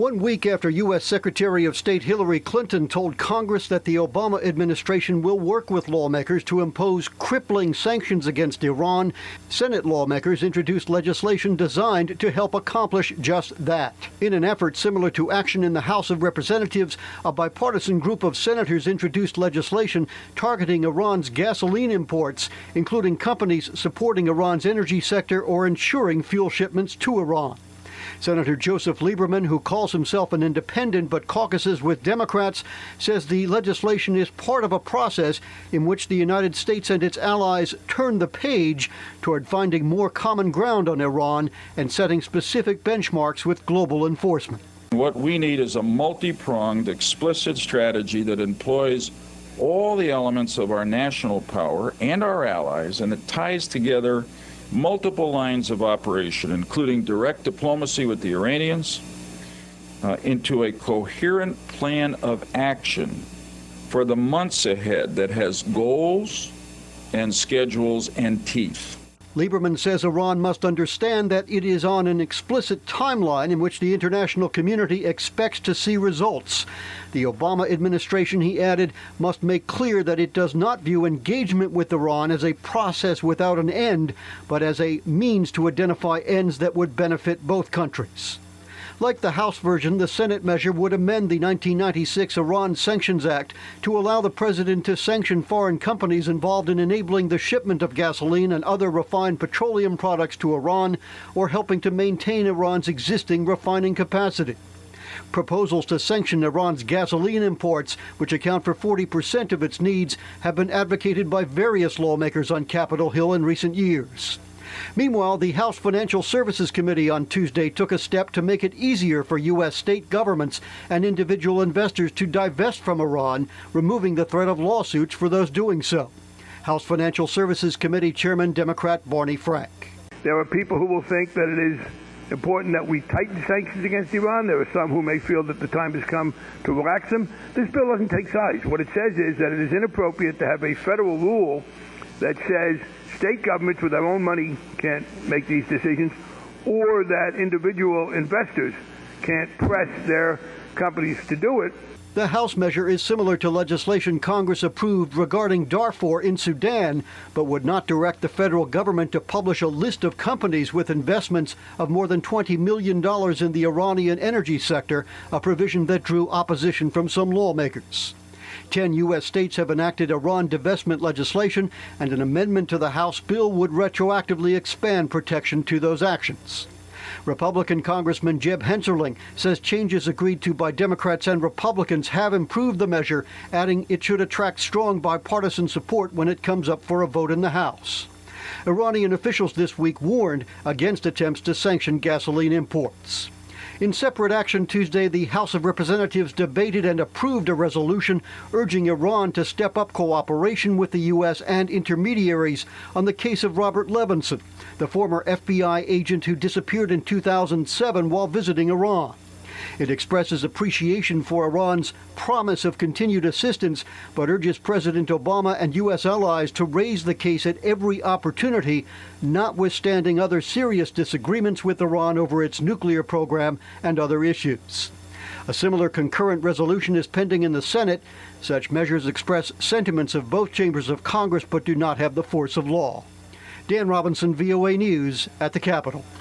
1 week after U.S. Secretary of State Hillary Clinton told Congress that the Obama administration will work with lawmakers to impose crippling sanctions against Iran, Senate lawmakers introduced legislation designed to help accomplish just that. In an effort similar to action in the House of Representatives, a bipartisan group of senators introduced legislation targeting Iran's gasoline imports, including companies supporting Iran's energy sector or ensuring fuel shipments to Iran. Senator Joseph Lieberman, who calls himself an independent but caucuses with Democrats, says the legislation is part of a process in which the United States and its allies turn the page toward finding more common ground on Iran and setting specific benchmarks with global enforcement. What we need is a multi-pronged, explicit strategy that employs all the elements of our national power and our allies, and it ties together multiple lines of operation, including direct diplomacy with the Iranians, into a coherent plan of action for the months ahead that has goals and schedules and teeth. Lieberman says Iran must understand that it is on an explicit timeline in which the international community expects to see results. The Obama administration, he added, must make clear that it does not view engagement with Iran as a process without an end, but as a means to identify ends that would benefit both countries. Like the House version, the Senate measure would amend the 1996 Iran Sanctions Act to allow the president to sanction foreign companies involved in enabling the shipment of gasoline and other refined petroleum products to Iran or helping to maintain Iran's existing refining capacity. Proposals to sanction Iran's gasoline imports, which account for 40% of its needs, have been advocated by various lawmakers on Capitol Hill in recent years. Meanwhile, the House Financial Services Committee on Tuesday took a step to make it easier for U.S. state governments and individual investors to divest from Iran, removing the threat of lawsuits for those doing so. House Financial Services Committee Chairman Democrat Barney Frank. There are people who will think that it is important that we tighten sanctions against Iran. There are some who may feel that the time has come to relax them. This bill doesn't take sides. What it says is that it is inappropriate to have a federal rule that says state governments with their own money can't make these decisions, or that individual investors can't press their companies to do it. The House measure is similar to legislation Congress approved regarding Darfur in Sudan, but would not direct the federal government to publish a list of companies with investments of more than $20 million in the Iranian energy sector, a provision that drew opposition from some lawmakers. 10 U.S. states have enacted Iran divestment legislation, and an amendment to the House bill would retroactively expand protection to those actions. Republican Congressman Jeb Hensarling says changes agreed to by Democrats and Republicans have improved the measure, adding it should attract strong bipartisan support when it comes up for a vote in the House. Iranian officials this week warned against attempts to sanction gasoline imports. In separate action Tuesday, the House of Representatives debated and approved a resolution urging Iran to step up cooperation with the U.S. and intermediaries on the case of Robert Levinson, the former FBI agent who disappeared in 2007 while visiting Iran. It expresses appreciation for Iran's promise of continued assistance, but urges President Obama and U.S. allies to raise the case at every opportunity, notwithstanding other serious disagreements with Iran over its nuclear program and other issues. A similar concurrent resolution is pending in the Senate. Such measures express sentiments of both chambers of Congress but do not have the force of law. Dan Robinson, VOA News, at the Capitol.